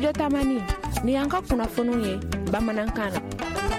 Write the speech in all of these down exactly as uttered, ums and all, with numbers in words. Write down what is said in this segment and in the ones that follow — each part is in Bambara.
Studio Tamani ni y'an ka kunnafoniw ye bamanankan na.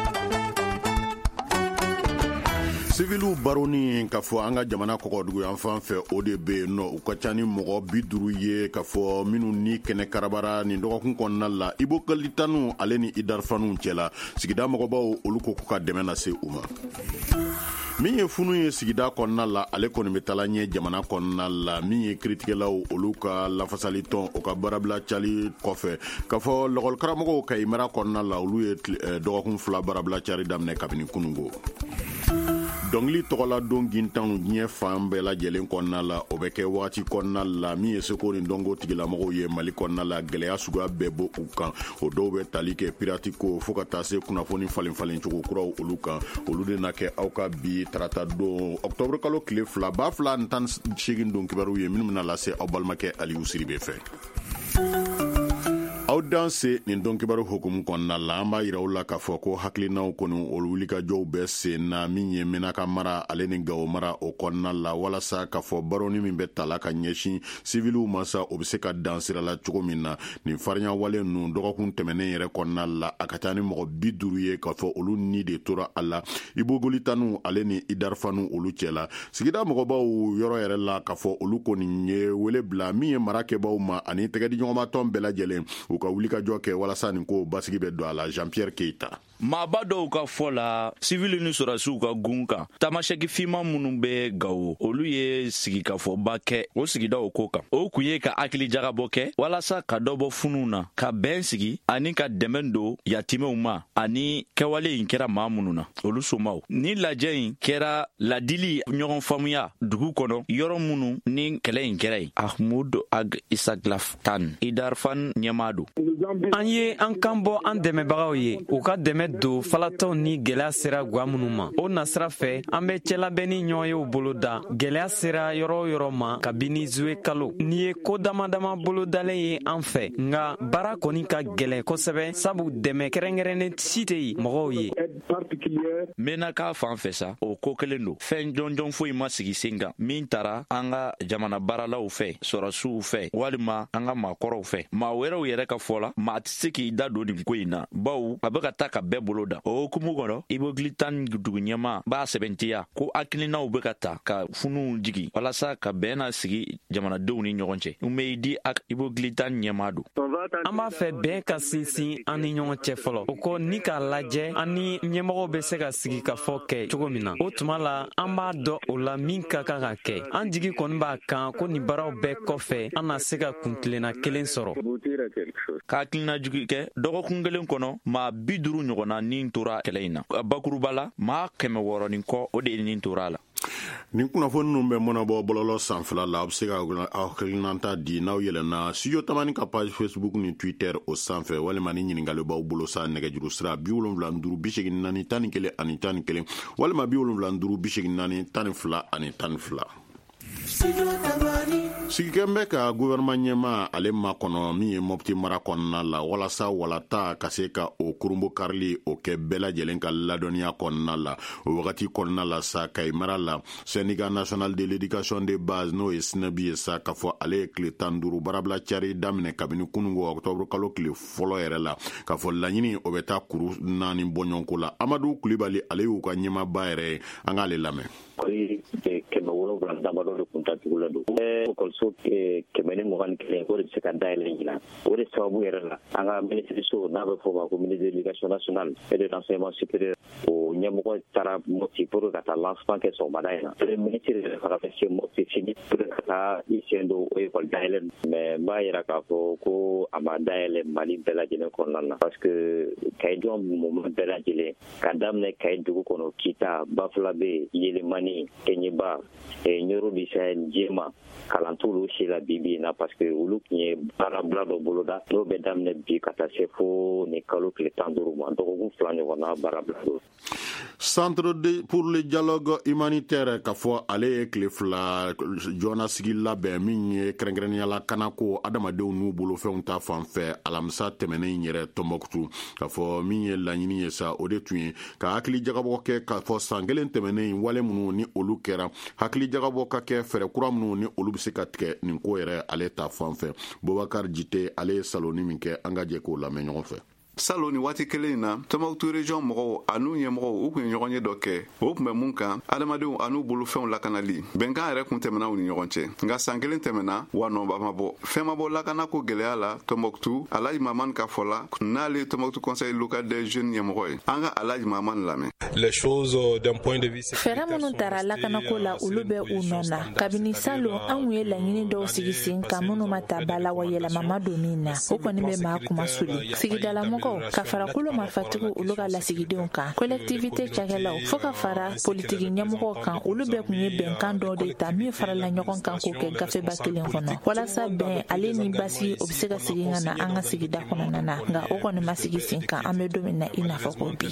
Civiliw baroni k'a fɔ an ka jamana kɔkɔdugu yan fan fɛ o de bɛ yen nɔ u ka ca ni mɔgɔ bi duuru ye k'a fɔ minnu ni kɛnɛ karabara nin dɔgɔkun kɔnɔna la Ibo Kalitanu ale ni Idarfanu cɛla sigida mɔgɔbaw olu ko k'u ka dɛmɛ lase u ma. Min ye funu ye sigida kɔnɔna la ale kɔni bɛ taala ɲɛ jamana kɔnɔna la min ye kiritigɛlaw olu ka lafasali tɔn o ka barabila cali kɔfɛ k'a fɔ lɔgɔli karamɔgɔw ka imara kɔnɔna la olu ye dɔgɔkun fila barabila cari daminɛ kabini kunungo. Dɔnkili tɔgɔla don gintanw diɲɛ fan bɛɛ lajɛlen kɔnɔna la o bɛ kɛ waati kɔnɔna la min ye seko ni dɔnko tigilamɔgɔw ye Mali kɔnɔna la gɛlɛya suguya bɛɛ bɔ u kan o dɔw bɛ tali kɛ pirati ko fo ka taa se kunnafoni falen falen cogo kuraw olu kan olu de na kɛ aw ka bi tarata don octobre kalo tile fila ba fila ni tan seegin don kibaruw ye minnu bɛna lase aw balimakɛ Aliyu Siribe fɛ. Aw danse nin don kibaru hukumu kɔnɔna la an b'a yira u la k'a fɔ ko hakilinaw kɔni olu wulikajɔw bɛ sen na min ye Menaka mara ale ni Gawo mara o kɔnɔna la walasa k'a fɔ baroni min bɛ tala ka ɲɛsin civiliw ma sa o bɛ se ka dan sira la cogo min na nin farinya wale ninnu dɔgɔkun tɛmɛnen yɛrɛ kɔnɔna la a ka ca ni mɔgɔ bi duuru ye k'a fɔ olu ni de tora a la Ibo Golitanu ale ni Idarfanu olu cɛla sigida mɔgɔbaw yɔrɔ yɛrɛ la k'a fɔ olu kɔni ye wele bila min ye marakɛbaw ma ani tɛgɛdiɲɔgɔnmatɔn bɛɛ lajɛlen u ka wuli ka jɔ kɛ walasa nin ko basigi bɛ don a la Jean-Pierre Keita. Maaba dɔw ka fɔ la civil ni sɔrɔsiw ka gun kan tamasɛki finman minnu bɛ Gawo olu ye sigikafɔba kɛ o sigidaw ko kan o kun ye ka hakili jagabɔ kɛ walasa ka dɔ bɔ funuw na ka bɛn sigi ani ka dɛmɛ don yatimɛw ma ani kɛwale in kɛra maa minnu na olu somaw ni lajɛ in kɛra ladili ɲɔgɔn faamuya dugu kɔnɔ yɔrɔ minnu ni kɛlɛ in kɛra yen Ahmud Ag Isaglaf Tan Idarfan ɲɛmaa an ye an kan bɔ an dɛmɛbagaw ye u ka dɛmɛ don falatɔw ni gɛlɛya sera gwa minnu ma o nasira fɛ an bɛ cɛlabɛnni ɲɔgɔn yew bolo da gɛlɛya sera yɔrɔ o yɔrɔ ma kabini zuwe kalo ni ye ko damadama bolo dalen ye an fɛ nka baara kɔni ka gɛlɛn kosɛbɛ sabu dɛmɛ kɛrɛnkɛrɛnnen si tɛ yen mɔgɔw ye. Menaka fan fɛ sa o ko kelen don fɛn jɔnjɔn foyi ma sigi sen kan min taara an ka jamana baaralaw fɛ sɔrɔsiw fɛ walima an ka maakɔrɔw fɛ maa wɛrɛw yɛrɛ ka fɔ la maa tɛ se k'i da don nin ko in na bawo a bɛ ka taa ka bɛɛ bolo da o hukumu kɔnɔ Ibo Golitanu dugu ɲɛmaa b'a sɛbɛntiya ko hakilinaw bɛ ka ta ka funuw jigi walasa ka bɛn na sigi jamanadenw ni ɲɔgɔn cɛ Umeyidi Ibo Golitanu ɲɛmaa don. An b'a fɛ bɛn ka sinsin an ni ɲɔgɔn cɛ fɔlɔ o ko ni k'a lajɛ an ni ɲɛmɔgɔw bɛ se ka sigi ka fɔ kɛ cogo min na o tuma la an b'a dɔn o la min ka kan ka kɛ an jigi kɔni b'a kan ko nin baaraw bɛɛ kɔfɛ an na se ka kuntilenna kelen sɔrɔ. Ka hakilina jugu kɛ dɔgɔkun kelen kɔnɔ maa bi duuru ɲɔgɔnna nin tora kɛlɛ in na bakuruba la maa kɛmɛ wɔɔrɔ nin kɔ o de ye nin tora a la. Nin kunnafoni ninnu bɛ mɔnabɔ bɔlɔlɔ sanfɛla la a bɛ se ka aw hakilinata di n'aw yɛlɛnna Studio Tamani ka page Facebook ni Twitter o sanfɛ walima ni ɲininkali b'aw bolo sa nɛgɛjuru sira bi wolonwula ni duuru bi segin naani tan ni kelen ani tan ni kelen walima bi wolonwula ni duuru bi segin naani tan ni fila ani tan ni fila. Sigikɛn bɛ ka gouvernement ɲɛmaa ale ma kɔnɔ min ye Mopti mara kɔnɔna la walasa walata ka se ka o kurumbo karili o kɛ bɛɛ lajɛlen ka ladɔnniya kɔnɔna la o wagati kɔnɔna la sa Kayi mara la Syndicat national de l'éducation de base n'o ye Sinabi ye sa k'a fɔ ale ye tile tan ni duuru barabila cari daminɛ kabini kunungo octobre kalo tile fɔlɔ yɛrɛ la k'a fɔ laɲini o bɛ taa kuru naani bɔɲɔgɔnko la Amadu Kulibali ale y'u ka ɲɛmaaba yɛrɛ ye an k'ale lamɛn. kɛmɛ wolonwula damadɔ de kun tatigiw la don ekɔliso kɛmɛ ni mugan ni kelen o de bɛ se ka dayɛlɛ ɲinan o de sababu yɛrɛ la an ka minisiriso n'a bɛ fɔ o ma ko ministre de l'éducation nationale et de l'enseignement supérieur o ɲɛmɔgɔ taara Mopti pour ka taa lancement kɛ sɔgɔmada in na le ministre yɛrɛ fana bɛ se Mopti sini pour ka taa i sen don o ekɔli dayɛlɛ mais n b'a yira k'a fɔ ko a ma dayɛlɛ Mali bɛɛ lajɛlen kɔnɔna na parce que Kayidɔn moment bɛɛ lajɛlen ka daminɛ Kayi dugu kɔnɔ Kita Bafulabe Yelemani Keɲeba Ɲoro du Sahel Jema kalan t'olu si la bi bi in na parce que olu tun ye baarabila dɔ boloda n'o bɛ daminɛ bi ka taa se fo ni kalo tile tan duuru ma dɔgɔkun fila ɲɔgɔnna baarabila Centre de, pour le dialogue humanitaire ka fɔ ale ye tile fila jɔna sigi labɛn min ye kɛrɛnkɛrɛnniyala kanako adamadenw n'u bolofɛnw ta fanfɛ alamisa tɛmɛnen yɛrɛ Tɔnbɔkutu ka fɔ min ye laɲini ye sa o de tun ye ka hakili jagabɔ kɛ ka fɔ san kelen tɛmɛnen wale minnu ni olu kɛra hakili jagabɔ ka kɛ fɛɛrɛ kura minnu ni olu bɛ se ka tigɛ nin ko yɛrɛ ale ta fanfɛ. Bobakar Jite ale ye saloni min kɛ an ka jɛ k'o lamɛn ɲɔgɔn fɛ. Salon ni waati kelen na Tɔnbɔkutu région mɔgɔw an'u ɲɛmɔgɔw u kun ye ɲɔgɔn ye dɔ kɛ o kun bɛ mun kan adamadenw an'u bolofɛnw lakanali bɛnkan yɛrɛ kun tɛmɛna u ni ɲɔgɔn cɛ nka san kelen tɛmɛna wa nɔba ma bɔ fɛn ma bɔ lakana ko gɛlɛya la Tɔnbɔkutu Alaji Mamani ka fɔ la n'ale Tɔnbɔkutu conseil local des jeunes ɲɛmɔgɔ ye an ka Alaji Mamani lamɛn. Les choses d'un point de vue fɛɛrɛ minnu tara lakanako la olu bɛ u nɔ na kabini salon an kun ye laɲini dɔw sigi sen kan minnu ma ta ba la wa yɛlɛma ma don min na o kɔni bɛ maa kuma suli sigidalamɔgɔw ka fara kolo marifatigiw olu ka lasigidenw kan collectivité cakɛlaw fo ka fara politiki ɲɛmɔgɔw kan olu bɛɛ kun ye bɛnkan dɔ de ta min farala ɲɔgɔn kan k'o kɛ gafeba kelen kɔnɔ walasa bɛn ale ni basigi o bɛ se ka sigi ka na an ka sigida kɔnɔna na nka o kɔni ma sigi sen kan an bɛ don min na i n'a fɔ ko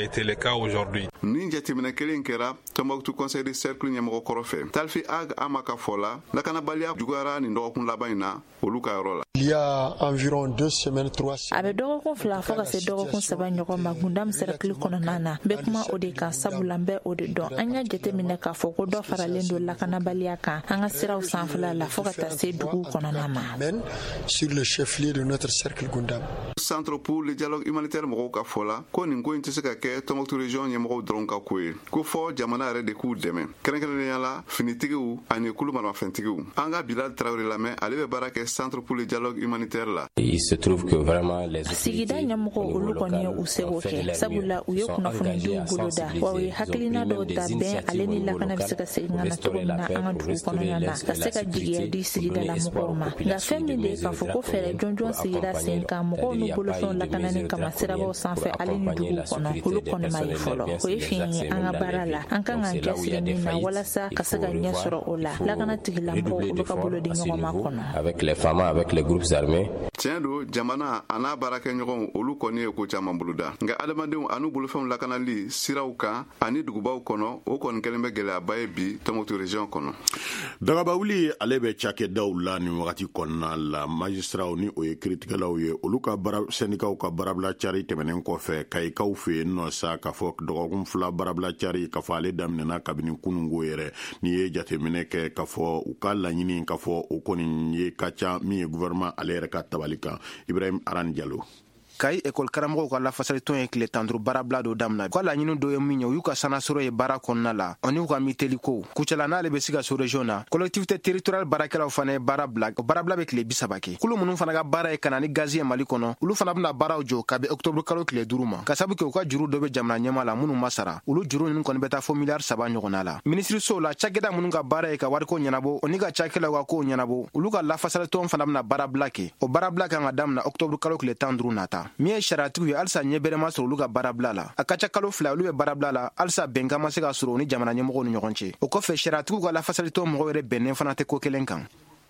bi. Ni jateminɛ kelen kɛra Tɔnbɔkutu conseil de cercle ɲɛmɔgɔ kɔrɔfɛ Talfi Ag ama ka fɔ la lakanabaliya juguyara nin dɔgɔkun laban in na olu ka yɔrɔ la. Il y a environ deux semaines trois a bɛ dɔgɔkun fila fo ka se dɔgɔkun saba ɲɔgɔn ma gundam cercle kɔnɔna na bɛ kuma o de kan sabula n bɛ o de dɔn an y'a jateminɛ k'a fɔ ko dɔ faralen don lakanabaliya kan an ka siraw sanfɛla la fo ka taa se duguw kɔnɔna ma. Sur le chef-lieu de notre cercle Gundam. Centre pour le dialogue humanitaire mɔgɔw ka fɔ la ko nin ko in tɛ se ka kɛ Tɔnbɔkutu région ɲɛmɔgɔw dɔrɔn ka ko ye ko fɔ jamana yɛrɛ de k'u dɛmɛ kɛrɛnkɛrɛnnenya la finitigiw ani kulu maramafɛntigiw an ka Bilal Traoré lamɛn ale bɛ baara kɛ Centre pour le dialogue humanitaire la. Il se trouve que vraiment les sigida ɲɛmɔgɔw olu kɔni ye u seko kɛ sabula u ye kunnafonidiw boloda wa u ye hakilina dɔw ta bɛn ale ni lakana bɛ se ka segin ka na cogo min na an ka dugu kɔnɔna na ka se ka jigiya di sigidalamɔgɔw ma nka fɛn min de ye k'a fɔ ko fɛɛrɛ jɔnjɔn sigira sen kan mɔgɔw n'u bolofɛnw lakanani kama sirabaw sanfɛ ale ni duguw kɔnɔ olu kɔni ma ye fɔlɔ o ye fiɲɛ ye an ka baara la an kan k'an cɛsiri min na walasa ka se ka ɲɛ sɔrɔ o la lakana tigilamɔgɔw olu ka bolo di ɲɔgɔn ma kɔnɔ. Avec les femmes, avec les groupes armés. Tiɲɛ don jamana a n'a baarakɛɲɔgɔnw olu kɔni ye ko caman boloda nka adamadenw an'u bolofɛnw lakanali siraw kan ani dugubaw kɔnɔ o kɔni kɛlen bɛ gɛlɛyaba ye bi Tɔnbɔkutu région kɔnɔ. Dagabawuli ale bɛ cakɛdaw la nin wagati kɔnɔna la magistraw ni o ye kiiritigɛlaw ye olu ka baara sɛndikaw ka baarabila cari tɛmɛnen kɔfɛ kayikaw fɛ yen nɔ sa k'a fɔ dɔgɔkun fila baarabila cari k'a fɔ ale daminɛna kabini kunungo yɛrɛ n'i ye jateminɛ kɛ k'a fɔ u ka laɲini k'a fɔ o kɔni ye ka ca min ye gouvernement ale yɛrɛ ka tabali kan. Ibrahim Aran Diallo. Kayi ekol karamɔgɔw ka lafasalitɔn ye tile tan duuru baarabila dɔ damina u ka laɲini dɔ ye min ye u y'u ka sanasɔrɔ ye baara kɔnɔna la ani u ka miteli ko kucala n'ale bɛ Sikaso région na collectivité territoriale baarakɛlaw fana ye baara bila o baarabila bɛ tile bi saba kɛ kulu minnu fana ka baara ye ka na ni gazi ye Mali kɔnɔ olu fana bɛna baaraw jɔ ka bɛn octobre kalo tile duuru ma ka sabu kɛ u ka juru dɔ bɛ jamana ɲɛma la minnu ma sara olu juru ninnu kɔni bɛ taa fɔ miliyari saba ɲɔgɔnna la minisiriso la cakɛda minnu ka baara ye ka wariko ɲɛnabɔ o ni ka cakɛlaw ka kow ɲɛnabɔ olu ka lafasalitɔn fana bɛna baarabila kɛ o baarabila kan ka daminɛ octobre kalo tile tan duuru nata min ye sariyatigiw alisa ɲɛbɛrɛma sɔrɔ olu ka baarabila la a ka ca kalo fila olu bɛ baarabila la alisa bɛnkan ma se ka sɔrɔ ni jamana ɲɛmɔgɔw ni ɲɔgɔn cɛ o kɔfɛ sariyatigiw ka lafasalitɔ mɔgɔw yɛrɛ bɛnnen fana tɛ ko kelen kan.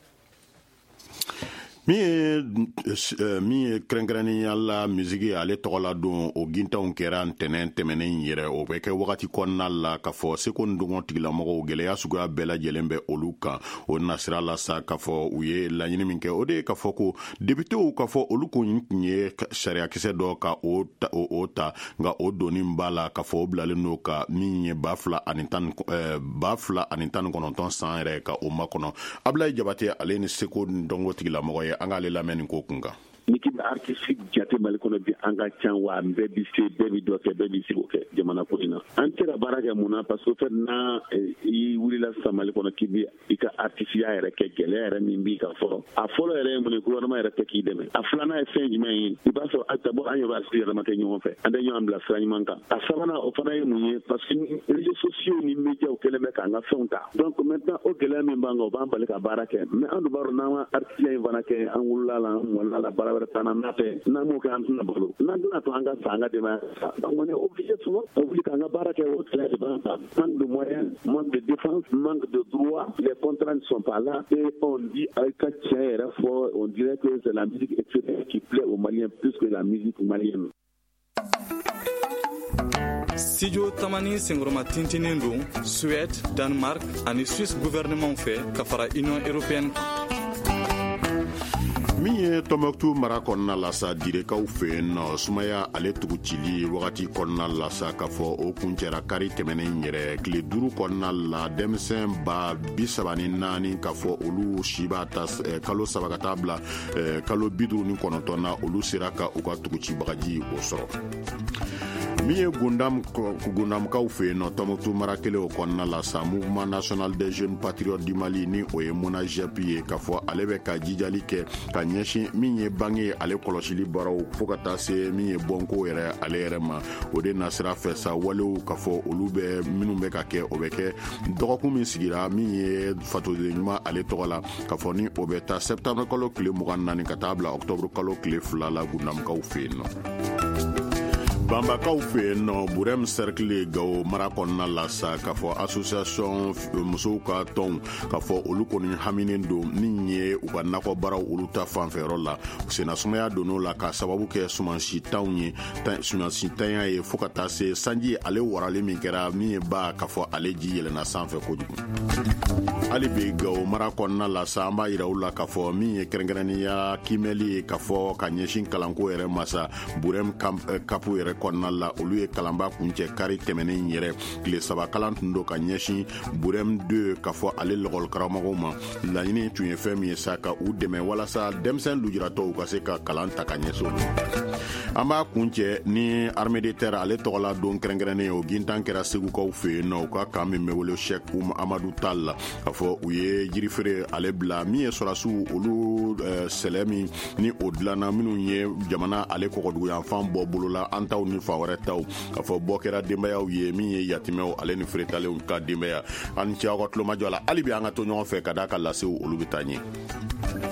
min ye min ye kɛrɛnkɛrɛnnenya la misigi ale tɔgɔ la don o gintanw kɛra ntɛnɛn tɛmɛnen yɛrɛ o bɛ kɛ wagati kɔnɔna la k'a fɔ seko ni dɔngɔ tigilamɔgɔw gɛlɛya suguya bɛɛ lajɛlen bɛ olu kan o nasira la sa k'a fɔ u ye laɲini min kɛ o de ye k'a fɔ ko députéw k'a fɔ olu kun ye sariyakisɛ dɔ ka o ta o ta nka o donni b'a la k'a fɔ o bilalen don ka min ye ba fila ani tan ba fila ani tan ni kɔnɔntɔn san yɛrɛ ka o makɔnɔ Ablaye Jabate ale ni seko ni dɔngɔ tigilamɔgɔ ye an k'ale lamɛn nin ko kun kan. Niki bɛ artiste jate Mali kɔnɔ bi an ka can wa bɛɛ bi se bɛɛ bi dɔ kɛ bɛɛ bi se k'o kɛ jamana ko in na an tɛ ka baara kɛ mun na parce que fɛn na i wulila sisan Mali kɔnɔ k'i bi i ka artistiya yɛrɛ kɛ gɛlɛya yɛrɛ min b'i kan fɔlɔ a fɔlɔ yɛrɛ ye mun ye gouvernement yɛrɛ tɛ k'i dɛmɛ a filanan ye fɛn jumɛn ye i b'a sɔrɔ d'abord an yɛrɛ artiste yɛrɛ ma kɛ ɲɔgɔn fɛ an tɛ ɲɔgɔn bila sira ɲuman kan a sabanan o fana ye mun ye parce que réseaux sociaux ni médias kɛlen bɛ k'an ka fɛnw ta donc maintenant o gɛlɛya min b'an kan o b'an bali ka baara kɛ mais an dun b'a dɔn n'an ka artistiya in fana kɛ an wulila la an mɔlila la baara wɛrɛ t'an na fɛ n'an m'o kɛ an tɛna balo n'an tɛna to an ka sa an ka denbaya sa donc on est obligé souvent on wuli k'an ka baara kɛ o gɛlɛya de b'an kan manque de moyens manque de défense manque de droit les contrats ne sont pas là et on dit avec ka tiɲɛ yɛrɛ fɔ on dirait que c'est la musique extérieure qui plaît aux Maliens plus que la musique malienne. studio tamani sengoroma tintinin don Suède, Danemark ani Suisse gouvernement fɛ ka fara Union européenne min ye Tɔnbukutu mara kɔnɔna la sa direkaw fɛ yen nɔ sumaya ale tugu cili wagati kɔnɔna la sa k'a fɔ o kun cɛra kari tɛmɛnen yɛrɛ tile duuru kɔnɔna la denmisɛn ba bi saba ni naani k'a fɔ olu si b'a ta kalo saba ka taa bila kalo bi duuru ni kɔnɔntɔn na olu sera ka u ka tuguci bagaji o sɔrɔ min ye gundamkaw fɛ yen nɔ Tɔnbukutu mara kelen o kɔnɔna la sa Mouvement National des Jeunes Patriotes du Mali ni o ye MONAJEP ye k'a fɔ ale bɛ ka jijali kɛ ka ɲɛsin min ye bange ale kɔlɔsili baaraw fo ka taa se min ye bɔnko yɛrɛ ale yɛrɛ ma o de nasira fɛ sa walew k'a fɔ olu bɛ minnu bɛ ka kɛ o bɛ kɛ dɔgɔkun min sigira min ye fatɔden ɲuman ale tɔgɔ la k'a fɔ ni o bɛ taa septembre kalo tile mugan naani ka taa bila octobre kalo tile fila la gundamkaw fɛ yen nɔ banbakaw fɛ yen nɔ Burem Cercle Gao mara kɔnɔna la sa k'a fɔ association musow ka tɔnw k'a fɔ olu kɔni haminen don min ye u ka nakɔ baaraw olu ta fanfɛyɔrɔ la senna sumaya donn'o la ka sababu kɛ sumansi tanw ye sumansi tanya ye fo ka taa se sanji ale waralen min kɛra min ye ba k'a fɔ ale ji yɛlɛnna sanfɛ kojugu hali bi Gao mara kɔnɔna la sa an b'a yira u la k'a fɔ min ye kɛrɛnkɛrɛnnenya kimɛli ye k'a fɔ ka ɲɛsin kalanko yɛrɛ ma sa Burem kapu yɛrɛ kɔnɔna la olu ye kalanba kuncɛ kari tɛmɛnen yɛrɛ tile saba kalan tun do ka ɲɛsin Burem deux k'a fɔ ale lɔgɔli karamɔgɔw ma laɲini tun ye fɛn min ye sa ka u dɛmɛ walasa denmisɛn lujuratɔw ka se ka kalan ta ka ɲɛsin olu an b'a kuncɛ ni armée de terre ale tɔgɔla don kɛrɛnkɛrɛnnen o gintan kɛra segukaw fɛ yen nɔ u ka kan min bɛ wele Cheikh Amadou Tall la k'a fɔ u ye jirifeere ale bila min ye sɔrɔsiw olu sɛlɛ min ni o dilanna minnu ye jamana ale kɔgɔduguyanfan bɔ bolola an taw ni fa wɛrɛ taw k'a fɔ bɔ kɛra denbayaw ye min ye yatimɛw ale ni feeretalenw ka denbaya an ni ce aw ka tulomajɔ la hali bi an ka to ɲɔgɔn fɛ ka daa ka lasew olu bɛ taa ɲɛ